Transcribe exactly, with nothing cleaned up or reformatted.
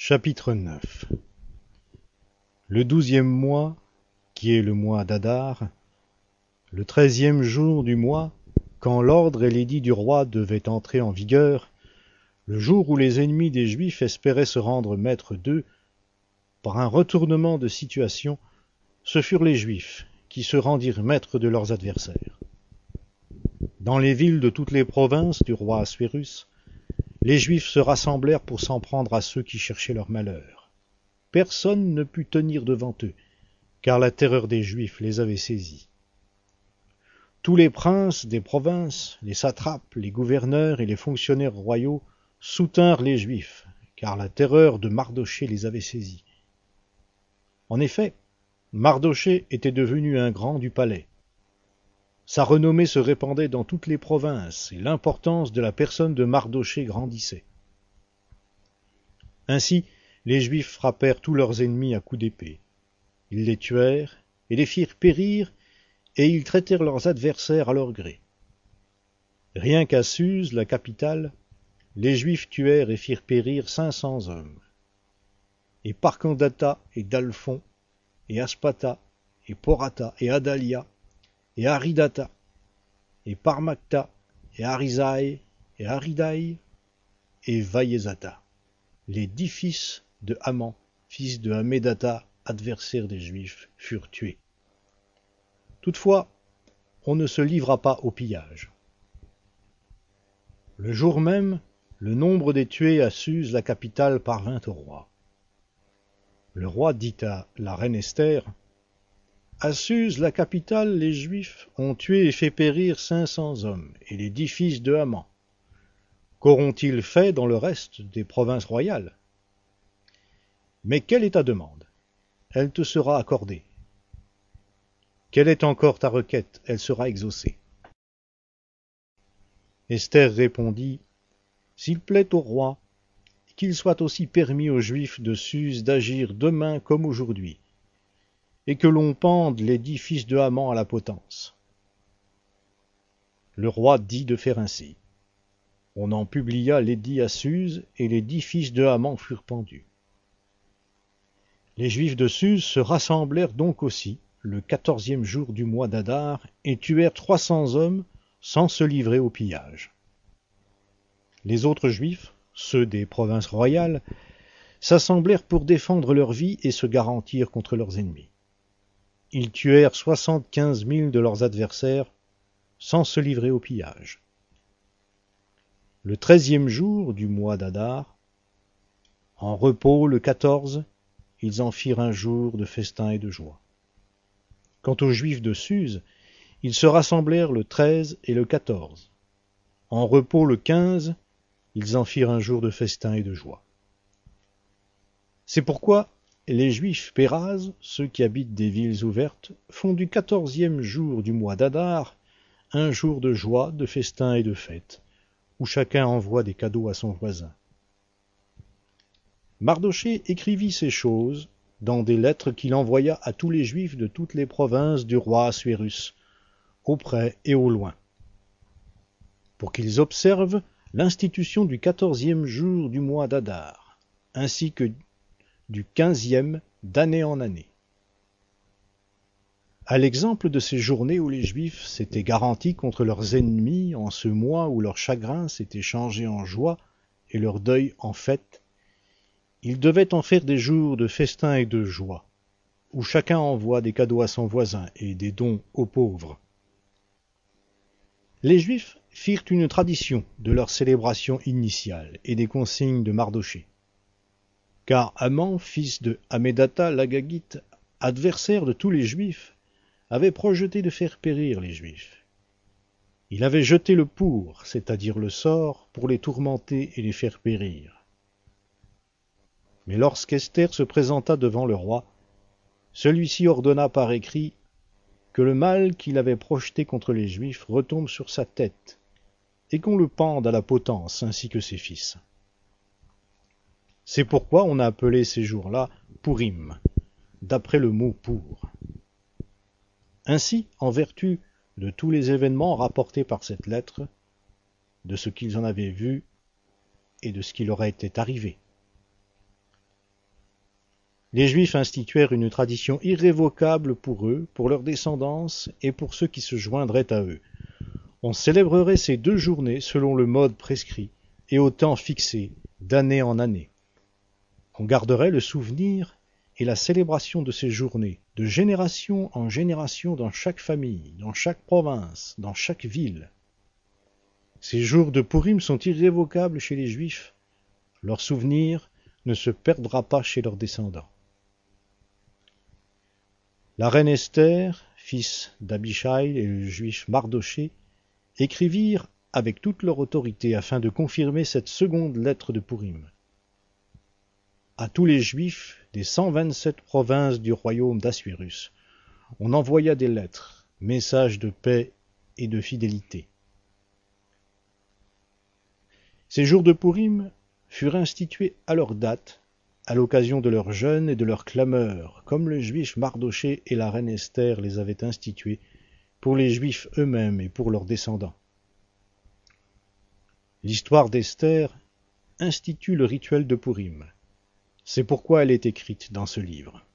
Chapitre neuf. Le douzième mois, qui est le mois d'Adar, le treizième jour du mois, quand l'ordre et l'édit du roi devaient entrer en vigueur, le jour où les ennemis des Juifs espéraient se rendre maîtres d'eux, par un retournement de situation, ce furent les Juifs qui se rendirent maîtres de leurs adversaires. Dans les villes de toutes les provinces du roi Assuérus, les Juifs se rassemblèrent pour s'en prendre à ceux qui cherchaient leur malheur. Personne ne put tenir devant eux, car la terreur des Juifs les avait saisis. Tous les princes des provinces, les satrapes, les gouverneurs et les fonctionnaires royaux soutinrent les Juifs, car la terreur de Mardochée les avait saisis. En effet, Mardochée était devenu un grand du palais. Sa renommée se répandait dans toutes les provinces, et l'importance de la personne de Mardochée grandissait. Ainsi, les Juifs frappèrent tous leurs ennemis à coups d'épée. Ils les tuèrent et les firent périr, et ils traitèrent leurs adversaires à leur gré. Rien qu'à Suse, la capitale, les Juifs tuèrent et firent périr cinq cents hommes. Et Parcandata et Dalphon, et Aspata, et Porata, et Adalia, et Aridata, et Parmacta, et Arisaï, et Aridaï, et Vaïezata, les dix fils de Haman, fils de Hamédata, adversaire des Juifs, furent tués. Toutefois, on ne se livra pas au pillage. Le jour même, le nombre des tués à Suse, la capitale, parvint au roi. Le roi dit à la reine Esther: À Suse, la capitale, les Juifs ont tué et fait périr cinq cents hommes, et les dix fils de Haman. Qu'auront-ils fait dans le reste des provinces royales? Mais quelle est ta demande? Elle te sera accordée. Quelle est encore ta requête? Elle sera exaucée. Esther répondit: S'il plaît au roi, qu'il soit aussi permis aux Juifs de Suse d'agir demain comme aujourd'hui, et que l'on pende les dix fils de Haman à la potence. Le roi dit de faire ainsi. On en publia l'édit à Suse, et les dix fils de Haman furent pendus. Les Juifs de Suse se rassemblèrent donc aussi, le quatorzième jour du mois d'Adar, et tuèrent trois cents hommes, sans se livrer au pillage. Les autres Juifs, ceux des provinces royales, s'assemblèrent pour défendre leur vie et se garantir contre leurs ennemis. Ils tuèrent soixante-quinze mille de leurs adversaires, sans se livrer au pillage. Le treizième jour du mois d'Adar, en repos le quatorze, ils en firent un jour de festin et de joie. Quant aux Juifs de Suse, ils se rassemblèrent le treize et le quatorze. En repos le quinze, ils en firent un jour de festin et de joie. C'est pourquoi les Juifs pérazes, ceux qui habitent des villes ouvertes, font du quatorzième jour du mois d'Adar un jour de joie, de festin et de fête, où chacun envoie des cadeaux à son voisin. Mardochée écrivit ces choses dans des lettres qu'il envoya à tous les Juifs de toutes les provinces du roi Assuérus, au près et au loin, pour qu'ils observent l'institution du quatorzième jour du mois d'Adar, ainsi que du quinzième d'année en année. À l'exemple de ces journées où les Juifs s'étaient garantis contre leurs ennemis en ce mois où leur chagrin s'était changé en joie et leur deuil en fête, ils devaient en faire des jours de festin et de joie, où chacun envoie des cadeaux à son voisin et des dons aux pauvres. Les Juifs firent une tradition de leur célébration initiale et des consignes de Mardochée. Car Haman, fils de Hamédata l'Agagite, adversaire de tous les Juifs, avait projeté de faire périr les Juifs. Il avait jeté le pour, c'est-à-dire le sort, pour les tourmenter et les faire périr. Mais lorsqu'Esther se présenta devant le roi, celui-ci ordonna par écrit que le mal qu'il avait projeté contre les Juifs retombe sur sa tête, et qu'on le pende à la potence ainsi que ses fils. C'est pourquoi on a appelé ces jours-là Pourim, d'après le mot pour. Ainsi, en vertu de tous les événements rapportés par cette lettre, de ce qu'ils en avaient vu et de ce qui leur était arrivé, Les Juifs instituèrent une tradition irrévocable pour eux, pour leur descendance et pour ceux qui se joindraient à eux. On célébrerait ces deux journées selon le mode prescrit et au temps fixé, d'année en année. On garderait le souvenir et la célébration de ces journées, de génération en génération dans chaque famille, dans chaque province, dans chaque ville. Ces jours de Pourim sont irrévocables chez les Juifs. Leur souvenir ne se perdra pas chez leurs descendants. La reine Esther, fils d'Abishai et le juif Mardoché, écrivirent avec toute leur autorité afin de confirmer cette seconde lettre de Pourim. À tous les Juifs des cent vingt-sept provinces du royaume d'Assuérus, on envoya des lettres, messages de paix et de fidélité. Ces jours de Pourim furent institués à leur date, à l'occasion de leur jeûne et de leur clameur, comme le juif Mardoché et la reine Esther les avaient institués pour les Juifs eux-mêmes et pour leurs descendants. L'histoire d'Esther institue le rituel de Pourim. C'est pourquoi elle est écrite dans ce livre.